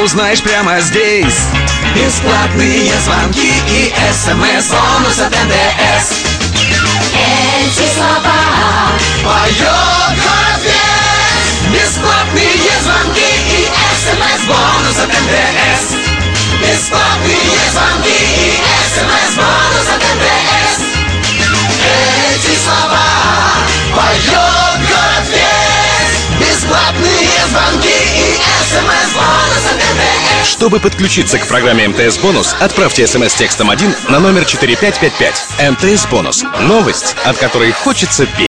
узнаешь прямо здесь. Бесплатные звонки и СМС-бонус от МТС. Эти слова Поет город весь. Бесплатные звонки и СМС-бонус от МТС. Бесплатные звонки и СМС-бонус от МТС. Эти слова поет город весь. Бесплатные звонки и СМС-бонус от МТС. Чтобы подключиться к программе МТС Бонус, отправьте СМС текстом 1 на номер 4555. МТС Бонус. Новость, от которой хочется петь.